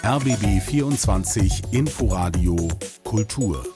RBB 24 Inforadio Kultur.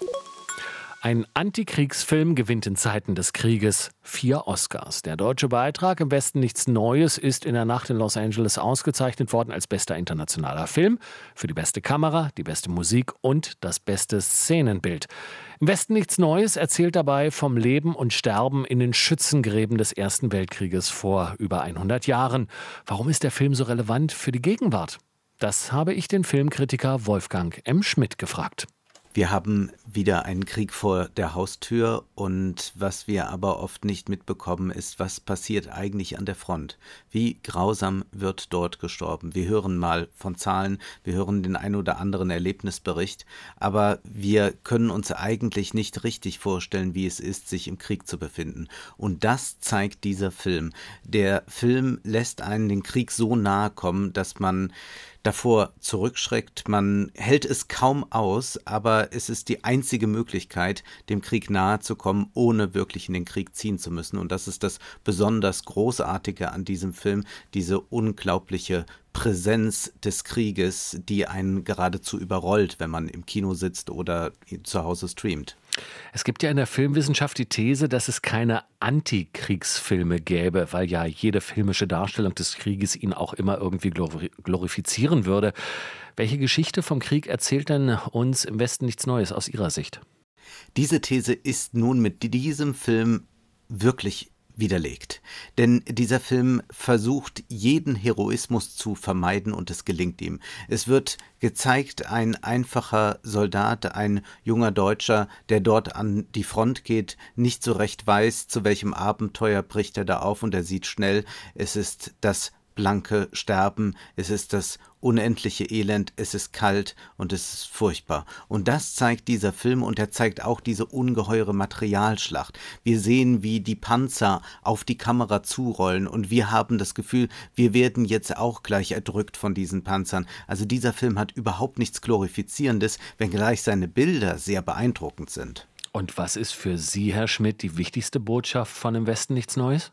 Ein Antikriegsfilm gewinnt in Zeiten des Krieges 4 Oscars. Der deutsche Beitrag Im Westen nichts Neues ist in der Nacht in Los Angeles ausgezeichnet worden als bester internationaler Film für die beste Kamera, die beste Musik und das beste Szenenbild. Im Westen nichts Neues erzählt dabei vom Leben und Sterben in den Schützengräben des Ersten Weltkrieges vor über 100 Jahren. Warum ist der Film so relevant für die Gegenwart? Das habe ich den Filmkritiker Wolfgang M. Schmidt gefragt. Wir haben wieder einen Krieg vor der Haustür und was wir aber oft nicht mitbekommen ist, was passiert eigentlich an der Front. Wie grausam wird dort gestorben. Wir hören mal von Zahlen, wir hören den ein oder anderen Erlebnisbericht, aber wir können uns eigentlich nicht richtig vorstellen, wie es ist, sich im Krieg zu befinden. Und das zeigt dieser Film. Der Film lässt einen den Krieg so nahe kommen, dass man davor zurückschreckt. Man hält es kaum aus, aber es ist die einzige Möglichkeit, dem Krieg nahe zu kommen, ohne wirklich in den Krieg ziehen zu müssen. Und das ist das besonders Großartige an diesem Film, diese unglaubliche Präsenz des Krieges, die einen geradezu überrollt, wenn man im Kino sitzt oder zu Hause streamt. Es gibt ja in der Filmwissenschaft die These, dass es keine Antikriegsfilme gäbe, weil ja jede filmische Darstellung des Krieges ihn auch immer irgendwie glorifizieren würde. Welche Geschichte vom Krieg erzählt denn uns Im Westen nichts Neues aus Ihrer Sicht? Diese These ist nun mit diesem Film wirklich widerlegt. Denn dieser Film versucht, jeden Heroismus zu vermeiden und es gelingt ihm. Es wird gezeigt, ein einfacher Soldat, ein junger Deutscher, der dort an die Front geht, nicht so recht weiß, zu welchem Abenteuer bricht er da auf und er sieht schnell, es ist das blanke Sterben, es ist das unendliche Elend, es ist kalt und es ist furchtbar. Und das zeigt dieser Film und er zeigt auch diese ungeheure Materialschlacht. Wir sehen, wie die Panzer auf die Kamera zurollen und wir haben das Gefühl, wir werden jetzt auch gleich erdrückt von diesen Panzern. Also dieser Film hat überhaupt nichts Glorifizierendes, wenngleich seine Bilder sehr beeindruckend sind. Und was ist für Sie, Herr Schmidt, die wichtigste Botschaft von Im Westen nichts Neues?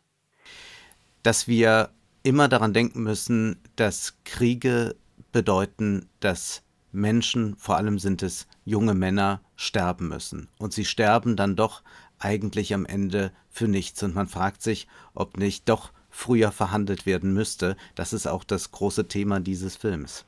Dass wir immer daran denken müssen, dass Kriege bedeuten, dass Menschen, vor allem sind es junge Männer, sterben müssen. Und sie sterben dann doch eigentlich am Ende für nichts. Und man fragt sich, ob nicht doch früher verhandelt werden müsste. Das ist auch das große Thema dieses Films.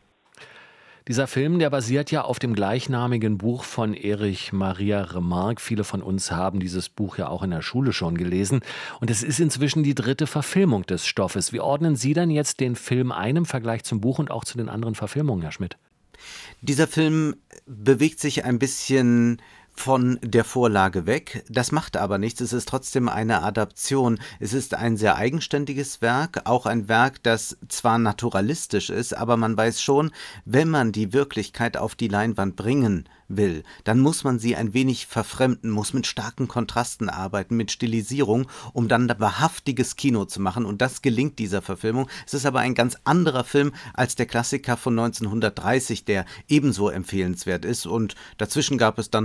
Dieser Film, der basiert ja auf dem gleichnamigen Buch von Erich Maria Remarque. Viele von uns haben dieses Buch ja auch in der Schule schon gelesen. Und es ist inzwischen die 3. Verfilmung des Stoffes. Wie ordnen Sie dann jetzt den Film ein im Vergleich zum Buch und auch zu den anderen Verfilmungen, Herr Schmidt? Dieser Film bewegt sich ein bisschen von der Vorlage weg. Das macht aber nichts. Es ist trotzdem eine Adaption. Es ist ein sehr eigenständiges Werk, auch ein Werk, das zwar naturalistisch ist, aber man weiß schon, wenn man die Wirklichkeit auf die Leinwand bringen will, dann muss man sie ein wenig verfremden, muss mit starken Kontrasten arbeiten, mit Stilisierung, um dann wahrhaftiges Kino zu machen. Und das gelingt dieser Verfilmung. Es ist aber ein ganz anderer Film als der Klassiker von 1930, der ebenso empfehlenswert ist. Und dazwischen gab es dann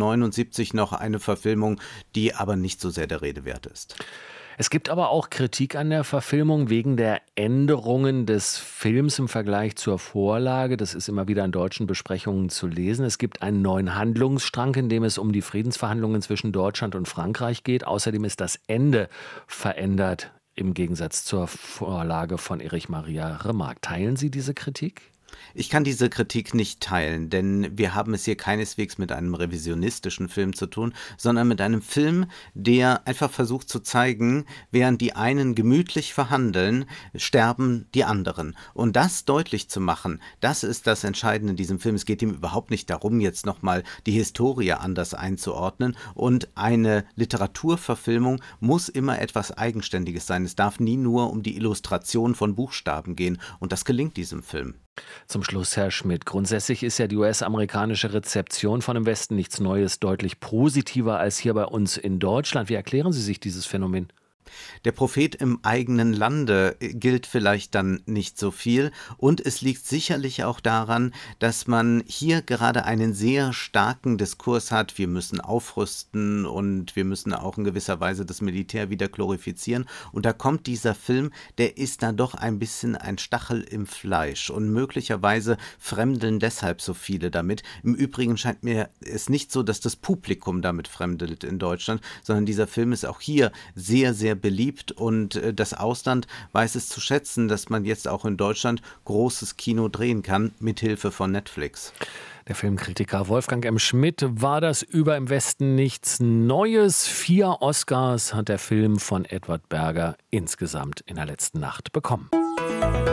1979 noch eine Verfilmung, die aber nicht so sehr der Rede wert ist. Es gibt aber auch Kritik an der Verfilmung wegen der Änderungen des Films im Vergleich zur Vorlage. Das ist immer wieder in deutschen Besprechungen zu lesen. Es gibt einen neuen Handlungsstrang, in dem es um die Friedensverhandlungen zwischen Deutschland und Frankreich geht. Außerdem ist das Ende verändert im Gegensatz zur Vorlage von Erich Maria Remarque. Teilen Sie diese Kritik? Ich kann diese Kritik nicht teilen, denn wir haben es hier keineswegs mit einem revisionistischen Film zu tun, sondern mit einem Film, der einfach versucht zu zeigen, während die einen gemütlich verhandeln, sterben die anderen. Und das deutlich zu machen, das ist das Entscheidende in diesem Film. Es geht ihm überhaupt nicht darum, jetzt nochmal die Historie anders einzuordnen. Und eine Literaturverfilmung muss immer etwas Eigenständiges sein. Es darf nie nur um die Illustration von Buchstaben gehen. Und das gelingt diesem Film. Zum Schluss, Herr Schmidt, grundsätzlich ist ja die US-amerikanische Rezeption von Im Westen nichts Neues deutlich positiver als hier bei uns in Deutschland. Wie erklären Sie sich dieses Phänomen? Der Prophet im eigenen Lande gilt vielleicht dann nicht so viel, und es liegt sicherlich auch daran, dass man hier gerade einen sehr starken Diskurs hat. Wir müssen aufrüsten und wir müssen auch in gewisser Weise das Militär wieder glorifizieren, und da kommt dieser Film, der ist da doch ein bisschen ein Stachel im Fleisch, und möglicherweise fremdeln deshalb so viele damit. Im Übrigen scheint mir es nicht so, dass das Publikum damit fremdelt in Deutschland, sondern dieser Film ist auch hier sehr, sehr beliebt, und das Ausland weiß es zu schätzen, dass man jetzt auch in Deutschland großes Kino drehen kann, mithilfe von Netflix. Der Filmkritiker Wolfgang M. Schmidt. War das über Im Westen nichts Neues? 4 Oscars hat der Film von Edward Berger insgesamt in der letzten Nacht bekommen.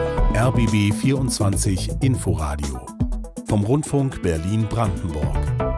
RBB 24 Inforadio vom Rundfunk Berlin-Brandenburg.